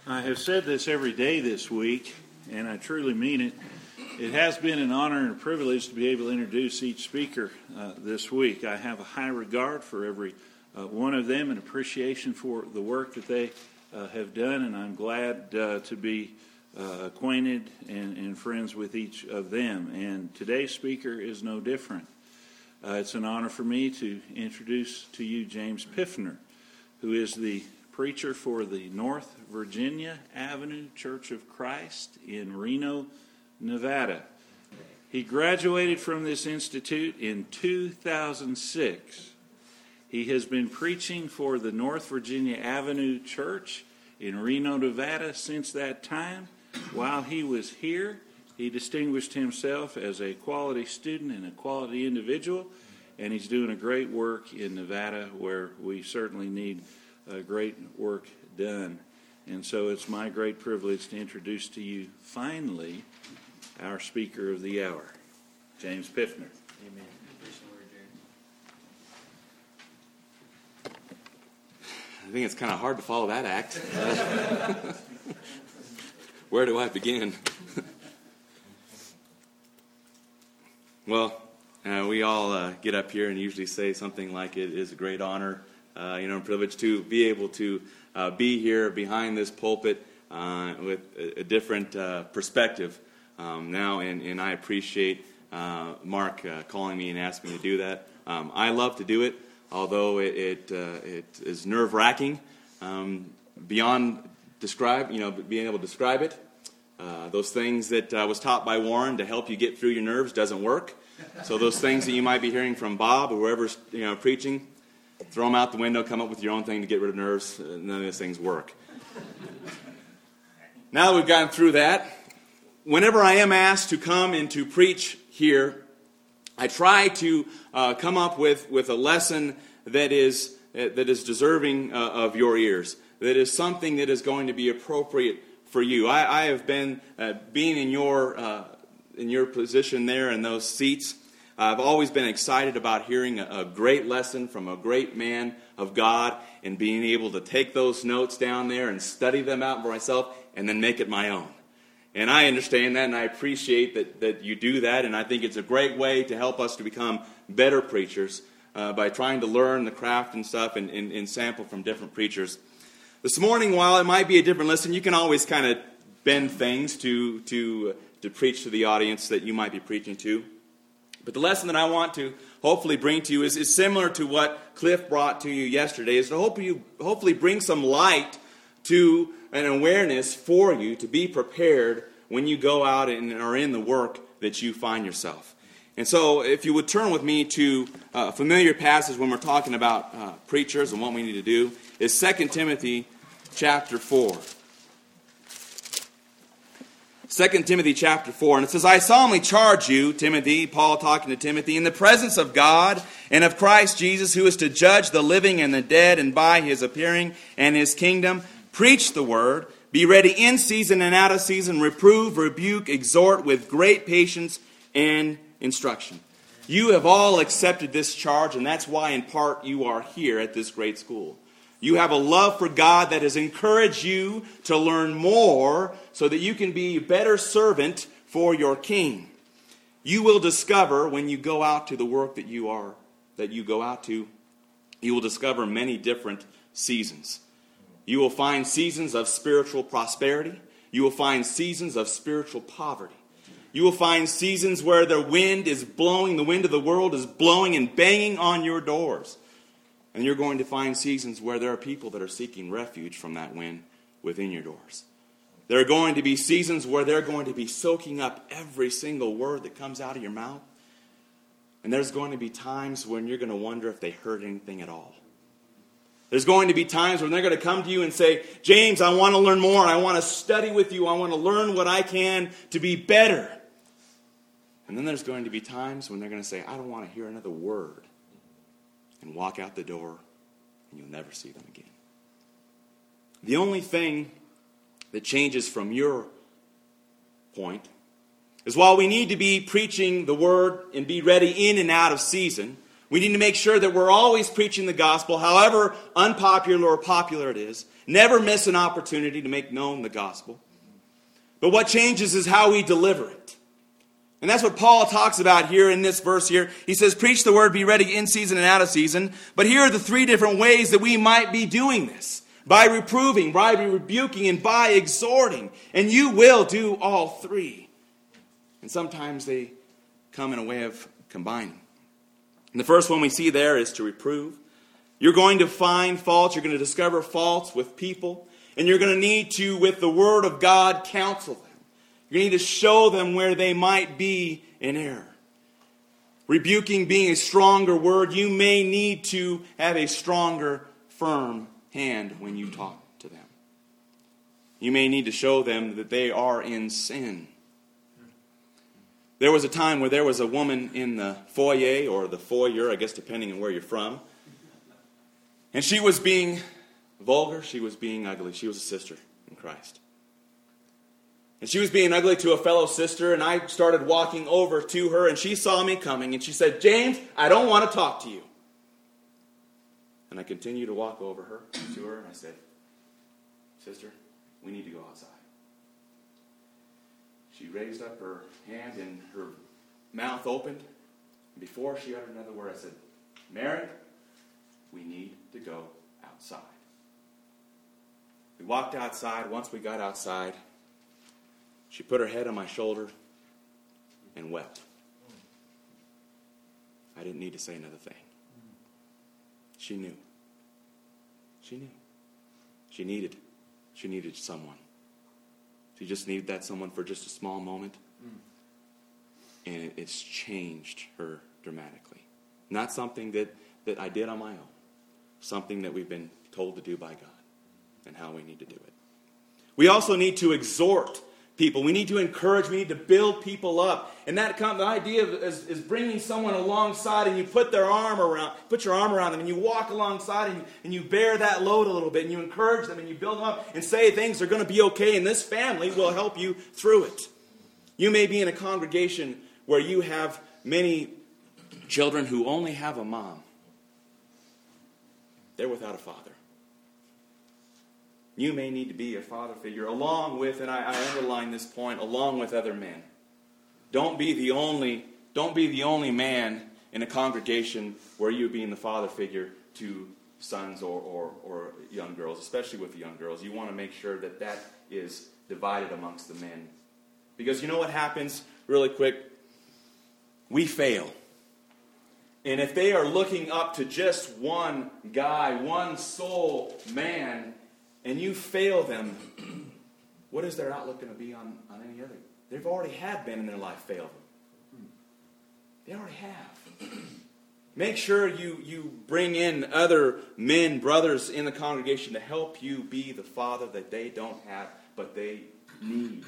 I have said this every day this week, and I truly mean it. It has been an honor and a privilege to be able to introduce each speaker this week. I have a high regard for every one of them and appreciation for the work that they have done, and I'm glad to be acquainted and friends with each of them. And today's speaker is no different. It's an honor for me to introduce to you James Piffner, who is the preacher for the North Virginia Avenue Church of Christ in Reno, Nevada. He graduated from this institute in 2006. He has been preaching for the North Virginia Avenue Church in Reno, Nevada since that time. While he was here, he distinguished himself as a quality student and a quality individual, and he's doing a great work in Nevada where we certainly need great work done. And so it's my great privilege to introduce to you, finally, our speaker of the hour, James Piffner. Amen. I think it's kind of hard to follow that act. Where do I begin? Well, we all get up here and usually say something like it is a great honor, and privilege to be able to be here behind this pulpit with a different perspective now, and I appreciate Mark calling me and asking me to do that. I love to do it, although it is nerve-wracking beyond being able to describe it. Those things that I was taught by Warren to help you get through your nerves doesn't work. So those things that you might be hearing from Bob or whoever's preaching, throw them out the window, come up with your own thing to get rid of nerves. None of those things work. Now that we've gotten through that, whenever I am asked to come and to preach here, I try to come up with a lesson that is deserving of your ears, that is something that is going to be appropriate for you. I have been being in your position there in those seats. I've always been excited about hearing a great lesson from a great man of God and being able to take those notes down there and study them out for myself and then make it my own. And I understand that, and I appreciate that you do that, and I think it's a great way to help us to become better preachers by trying to learn the craft and stuff and sample from different preachers. This morning, while it might be a different lesson, you can always kind of bend things to preach to the audience that you might be preaching to. But the lesson that I want to hopefully bring to you is similar to what Cliff brought to you yesterday, is to hopefully bring some light to an awareness for you to be prepared when you go out and are in the work that you find yourself. And so if you would turn with me to a familiar passage when we're talking about preachers and what we need to do, is 2 Timothy chapter 4. 2 Timothy chapter 4, and it says, I solemnly charge you, Timothy, Paul talking to Timothy, in the presence of God and of Christ Jesus, who is to judge the living and the dead, and by his appearing and his kingdom, preach the word, be ready in season and out of season, reprove, rebuke, exhort with great patience and instruction. You have all accepted this charge, and that's why in part you are here at this great school. You have a love for God that has encouraged you to learn more so that you can be a better servant for your King. You will discover when you go out to the work that you go out to, you will discover many different seasons. You will find seasons of spiritual prosperity. You will find seasons of spiritual poverty. You will find seasons where the wind is blowing, the wind of the world is blowing and banging on your doors. And you're going to find seasons where there are people that are seeking refuge from that wind within your doors. There are going to be seasons where they're going to be soaking up every single word that comes out of your mouth. And there's going to be times when you're going to wonder if they heard anything at all. There's going to be times when they're going to come to you and say, James, I want to learn more. I want to study with you. I want to learn what I can to be better. And then there's going to be times when they're going to say, I don't want to hear another word. And walk out the door, and you'll never see them again. The only thing that changes from your point is while we need to be preaching the word and be ready in and out of season, We need to make sure that we're always preaching the gospel, however unpopular or popular it is. Never miss an opportunity to make known the gospel. But what changes is how we deliver it. And that's what Paul talks about here in this verse here. He says, preach the word, be ready in season and out of season. But here are the three different ways that we might be doing this. By reproving, by rebuking, and by exhorting. And you will do all three. And sometimes they come in a way of combining. And the first one we see there is to reprove. You're going to find faults. You're going to discover faults with people. And you're going to need to, with the word of God, counsel them. You need to show them where they might be in error. Rebuking being a stronger word, you may need to have a stronger, firm hand when you talk to them. You may need to show them that they are in sin. There was a time where there was a woman in the foyer, or the foyer, I guess depending on where you're from. And she was being vulgar, she was being ugly. She was a sister in Christ. And she was being ugly to a fellow sister, and I started walking over to her, and she saw me coming, and she said, James, I don't want to talk to you. And I continued to walk over to her, and I said, sister, we need to go outside. She raised up her hand, and her mouth opened. And before she uttered another word, I said, Mary, we need to go outside. We walked outside. Once we got outside, she put her head on my shoulder and wept. I didn't need to say another thing. She knew. She knew. She needed someone. She just needed that someone for just a small moment. And it's changed her dramatically. Not something that I did on my own. Something that we've been told to do by God. And how we need to do it. We also need to exhort people. We need to encourage. We need to build people up. And that the idea is bringing someone alongside, and you put your arm around them, and you walk alongside, and you bear that load a little bit, and you encourage them, and you build them up, and say things are going to be okay, and this family will help you through it. You may be in a congregation where you have many children who only have a mom. They're without a father. You may need to be a father figure along with, and I underline this point, along with other men. Don't be the only man in a congregation where you're being the father figure to sons or young girls, especially with the young girls. You want to make sure that is divided amongst the men. Because you know what happens, really quick? We fail. And if they are looking up to just one guy, one sole man, and you fail them, what is their outlook going to be on any other? They've already had men in their life fail them. They already have. Make sure you bring in other men, brothers in the congregation to help you be the father that they don't have, but they need.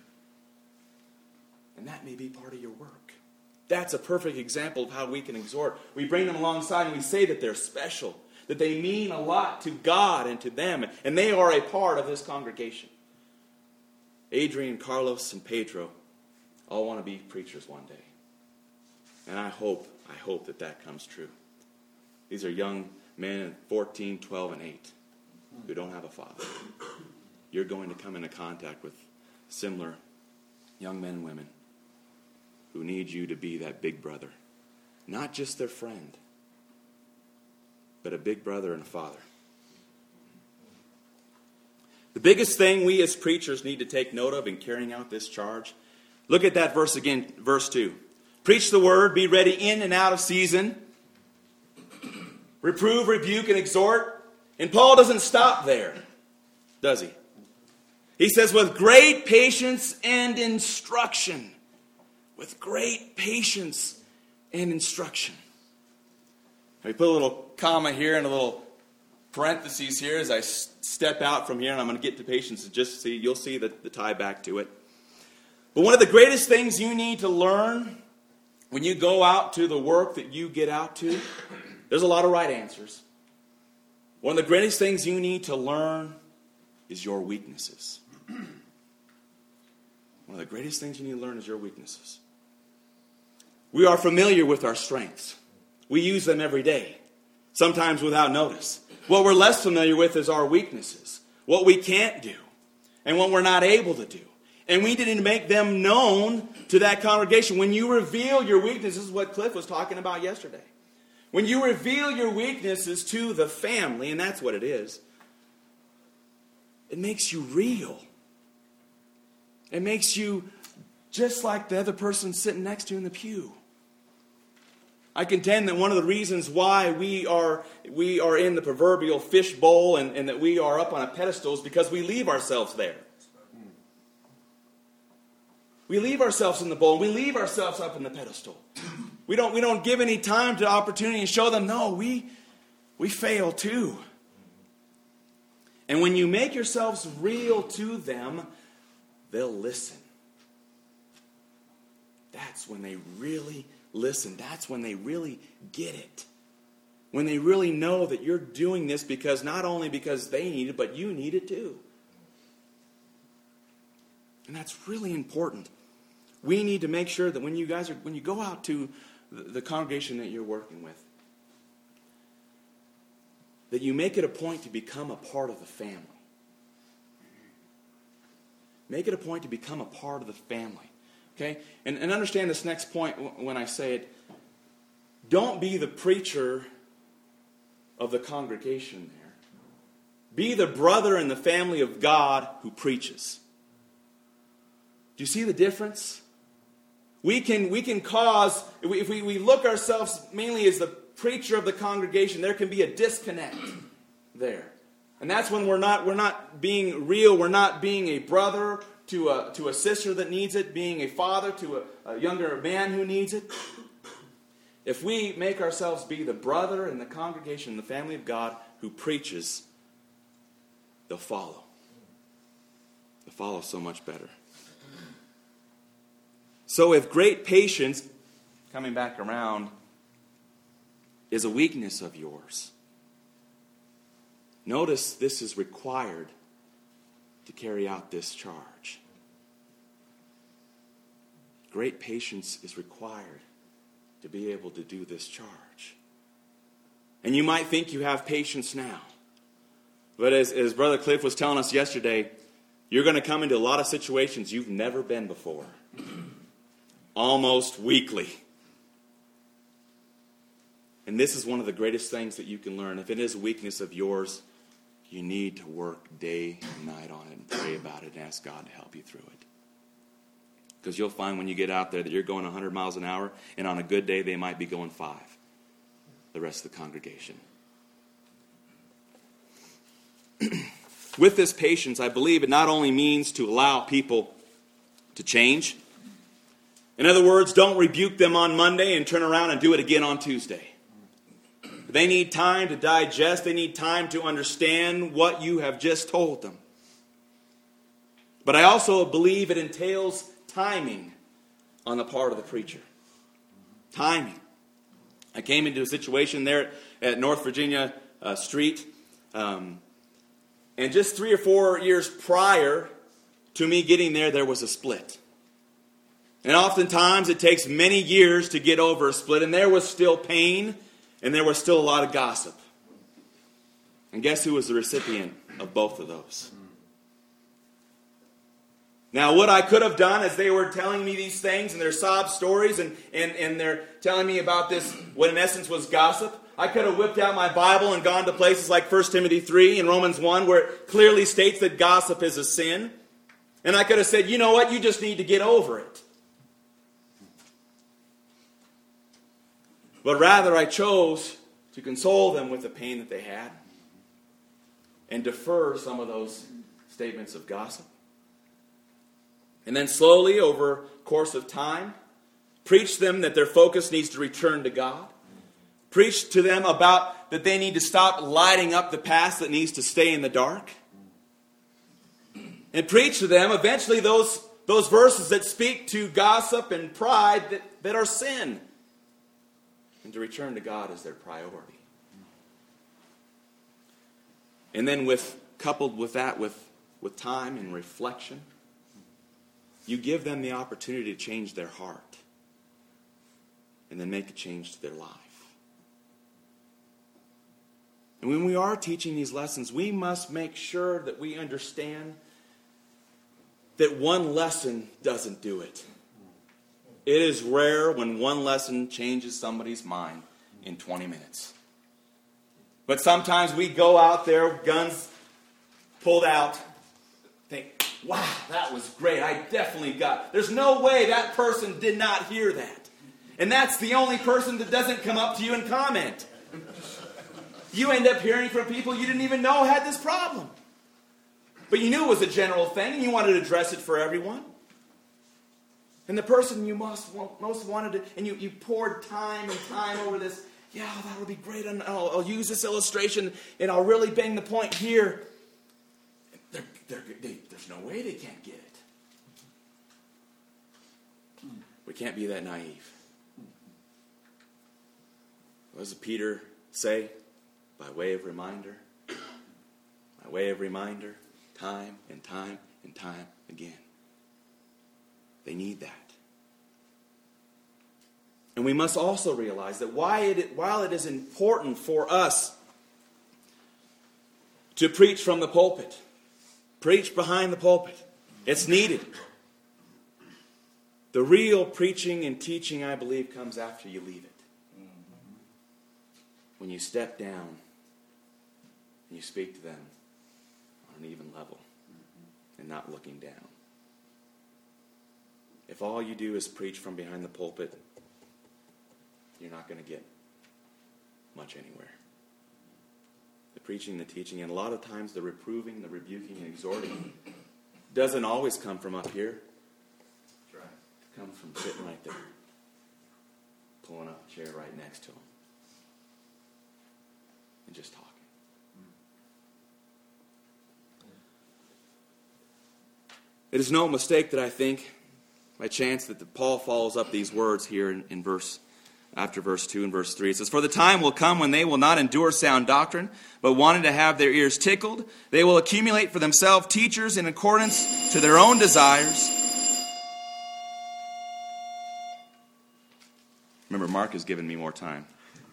And that may be part of your work. That's a perfect example of how we can exhort. We bring them alongside and we say that they're special, that they mean a lot to God and to them, and they are a part of this congregation. Adrian, Carlos, and Pedro all want to be preachers one day. And I hope that comes true. These are young men, 14, 12, and 8, who don't have a father. You're going to come into contact with similar young men and women who need you to be that big brother. Not just their friend, but a big brother and a father. The biggest thing we as preachers need to take note of in carrying out this charge, look at that verse again, verse 2. Preach the word, be ready in and out of season. Reprove, rebuke, and exhort. And Paul doesn't stop there, does he? He says, with great patience and instruction. With great patience and instruction. We put a little comma here and a little parentheses here as I step out from here, and I'm going to get to patience and just see, you'll see the tie back to it. But one of the greatest things you need to learn when you go out to the work that you get out to, there's a lot of right answers. One of the greatest things you need to learn is your weaknesses. One of the greatest things you need to learn is your weaknesses. We are familiar with our strengths. We use them every day, sometimes without notice. What we're less familiar with is our weaknesses, what we can't do, and what we're not able to do. And we didn't make them known to that congregation. When you reveal your weaknesses, this is what Cliff was talking about yesterday. When you reveal your weaknesses to the family, and that's what it is, it makes you real. It makes you just like the other person sitting next to you in the pew. I contend that one of the reasons why we are in the proverbial fish bowl and that we are up on a pedestal is because we leave ourselves there. We leave ourselves in the bowl. We leave ourselves up in the pedestal. We don't give any time to opportunity and show them, no, we fail too. And when you make yourselves real to them, they'll listen. That's when they really listen. That's when they really get it. When they really know that you're doing this because not only because they need it, but you need it too. And that's really important. We need to make sure that when you go out to the congregation that you're working with, that you make it a point to become a part of the family. Make it a point to become a part of the family. Okay? And understand this next point when I say it. Don't be the preacher of the congregation there. Be the brother in the family of God who preaches. Do you see the difference? We can cause, if we look ourselves mainly as the preacher of the congregation, there can be a disconnect there. And that's when we're not being real, we're not being a brother to a sister that needs it, being a father to a younger man who needs it. If we make ourselves be the brother in the congregation, the family of God who preaches, they'll follow. They'll follow so much better. So if great patience, coming back around, is a weakness of yours, notice this is required to carry out this charge. Great patience is required to be able to do this charge. And you might think you have patience now. But as Brother Cliff was telling us yesterday, you're going to come into a lot of situations you've never been before. Almost weekly. And this is one of the greatest things that you can learn. If it is a weakness of yours, you need to work day and night on it and pray about it and ask God to help you through it. Because you'll find when you get out there that you're going 100 miles an hour, and on a good day they might be going 5. The rest of the congregation. With this patience, I believe it not only means to allow people to change. In other words, don't rebuke them on Monday and turn around and do it again on Tuesday. They need time to digest. They need time to understand what you have just told them. But I also believe it entails timing on the part of the preacher. Timing. I came into a situation there at North Virginia Street. And just 3 or 4 years prior to me getting there was a split. And oftentimes it takes many years to get over a split. And there was still pain. And there was still a lot of gossip. And guess who was the recipient of both of those? Now, what I could have done as they were telling me these things and their sob stories and they're telling me about this, what in essence was gossip, I could have whipped out my Bible and gone to places like 1 Timothy 3 and Romans 1 where it clearly states that gossip is a sin. And I could have said, you know what, you just need to get over it. But rather I chose to console them with the pain that they had and defer some of those statements of gossip. And then slowly, over a course of time, preach them that their focus needs to return to God. Preach to them about that they need to stop lighting up the past that needs to stay in the dark. And preach to them eventually those verses that speak to gossip and pride that are sin. And to return to God as their priority. And then coupled with that, with time and reflection, you give them the opportunity to change their heart. And then make a change to their life. And when we are teaching these lessons, we must make sure that we understand that one lesson doesn't do it. It is rare when one lesson changes somebody's mind in 20 minutes. But sometimes we go out there, guns pulled out, think, wow, that was great. I definitely got. There's no way that person did not hear that. And that's the only person that doesn't come up to you and comment. You end up hearing from people you didn't even know had this problem. But you knew it was a general thing and you wanted to address it for everyone. And the person you most wanted to, and you poured time and time over this, yeah, that would be great, and I'll use this illustration, and I'll really bang the point here. There's no way they can't get it. We can't be that naive. What does Peter say? By way of reminder. By way of reminder. Time and time and time again. They need that. And we must also realize that while it is important for us to preach from the pulpit, preach behind the pulpit, it's needed. The real preaching and teaching, I believe, comes after you leave it. When you step down and you speak to them on an even level and not looking down. If all you do is preach from behind the pulpit, you're not going to get much anywhere. The preaching, the teaching, and a lot of times the reproving, the rebuking, and exhorting doesn't always come from up here. That's right. It comes from sitting right there, pulling up a chair right next to him, and just talking. It is no mistake that I think, by chance, that Paul follows up these words here in after verse 2 and verse 3. It says, "For the time will come when they will not endure sound doctrine, but wanting to have their ears tickled, they will accumulate for themselves teachers in accordance to their own desires." Remember, Mark has given me more time.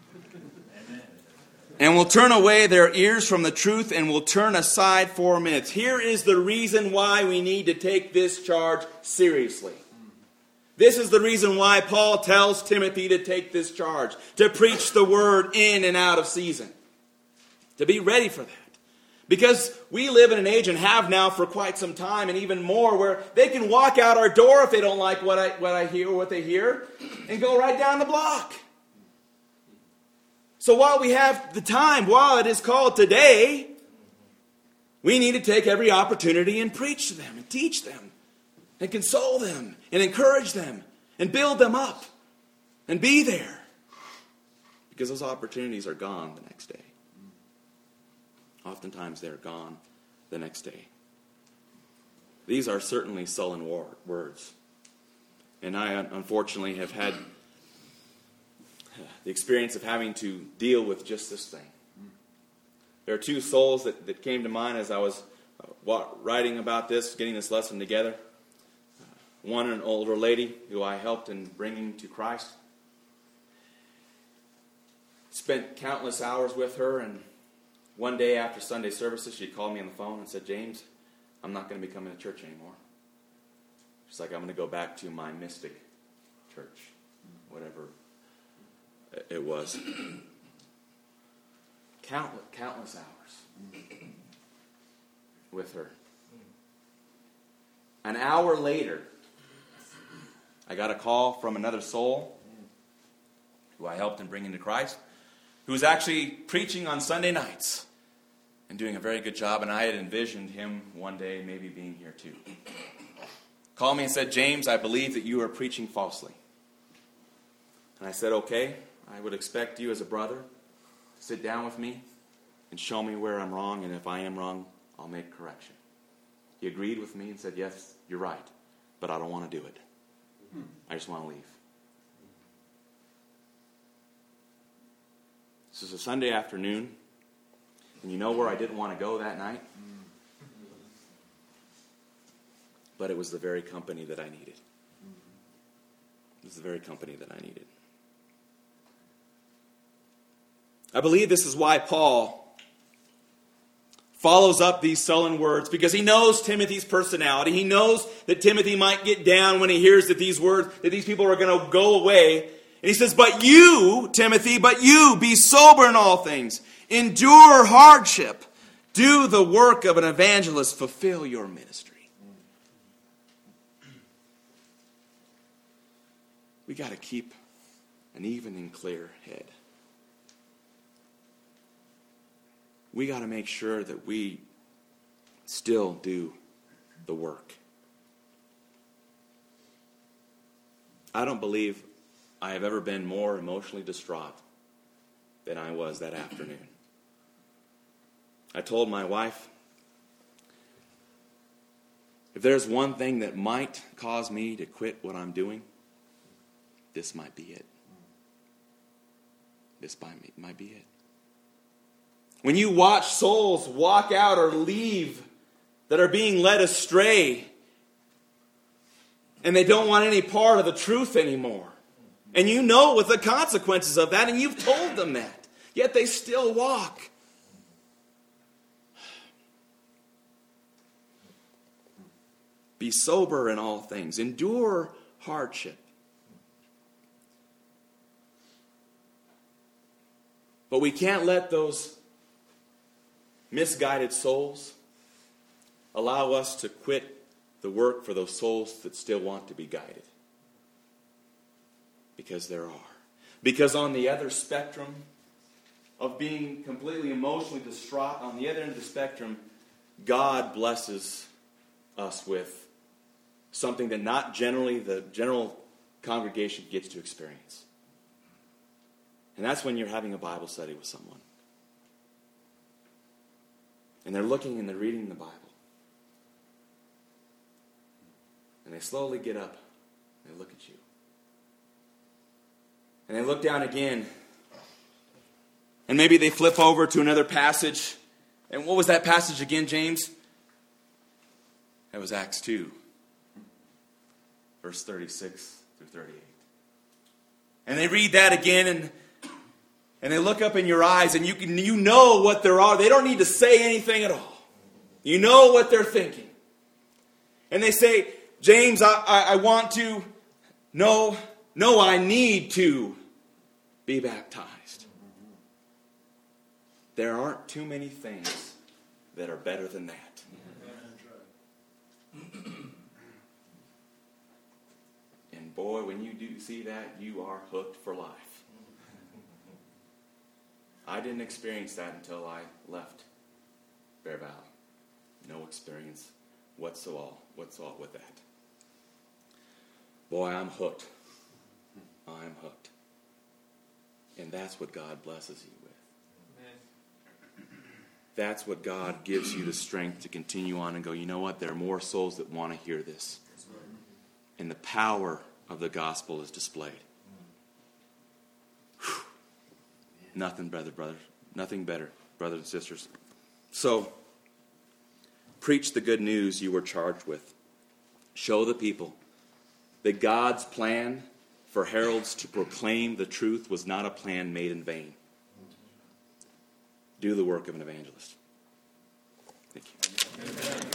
"And will turn away their ears from the truth and will turn aside for minutes." Here is the reason why we need to take this charge seriously. This is the reason why Paul tells Timothy to take this charge, to preach the word in and out of season, to be ready for that. Because we live in an age, and have now for quite some time, and even more, where they can walk out our door if they don't like what I hear or what they hear, and go right down the block. So while we have the time, while it is called today, we need to take every opportunity and preach to them and teach them and console them and encourage them and build them up and be there. Because those opportunities are gone the next day. Oftentimes they're gone the next day. These are certainly sullen words. And I unfortunately have had the experience of having to deal with just this thing. There are two souls that came to mind as I was writing about this, getting this lesson together. One, an older lady who I helped in bringing to Christ. Spent countless hours with her, and one day after Sunday services, she called me on the phone and said, "James, I'm not going to be coming to church anymore." She's like, "I'm going to go back to my mystic church," whatever it was. Countless hours with her. An hour later, I got a call from another soul who I helped in bringing to Christ, who was actually preaching on Sunday nights and doing a very good job, and I had envisioned him one day maybe being here too. Called me and said, "James, I believe that you are preaching falsely." And I said, "Okay, I would expect you as a brother to sit down with me and show me where I'm wrong, and if I am wrong, I'll make correction." He agreed with me and said, "Yes, you're right, but I don't want to do it. I just want to leave." This is a Sunday afternoon, and you know where I didn't want to go that night? But it was the very company that I needed. It was the very company that I needed. I believe this is why Paul follows up these sullen words because he knows Timothy's personality. He knows that Timothy might get down when he hears that these people are going to go away. And he says, but you, Timothy, be sober in all things. Endure hardship. Do the work of an evangelist. Fulfill your ministry. We got to keep an even and clear head. We got to make sure that we still do the work. I don't believe I have ever been more emotionally distraught than I was that afternoon. I told my wife, if there's one thing that might cause me to quit what I'm doing, this might be it. This might be it. When you watch souls walk out or leave that are being led astray and they don't want any part of the truth anymore, and you know what the consequences of that, and you've told them that, yet they still walk. Be sober in all things. Endure hardship. But we can't let those misguided souls allow us to quit the work for those souls that still want to be guided. Because there are. Because on the other spectrum of being completely emotionally distraught, on the other end of the spectrum, God blesses us with something that not generally the general congregation gets to experience. And that's when you're having a Bible study with someone. And they're looking and they're reading the Bible. And they slowly get up and they look at you. And they look down again. And maybe they flip over to another passage. And what was that passage again, James? That was Acts 2. Verse 36 through 38. And they read that again and they look up in your eyes and you know what there are. They don't need to say anything at all. You know what they're thinking. And they say, James, I want to. No, I need to be baptized. There aren't too many things that are better than that. And boy, when you do see that, you are hooked for life. I didn't experience that until I left Bear Valley. No experience whatsoever with that. Boy, I'm hooked. I'm hooked. And that's what God blesses you with. Amen. That's what God gives you the strength to continue on and go, you know what? There are more souls that want to hear this. And the power of the gospel is displayed. Whew. Nothing better, brothers and sisters. So, preach the good news you were charged with. Show the people that God's plan for heralds to proclaim the truth was not a plan made in vain. Do the work of an evangelist. Thank you. Amen.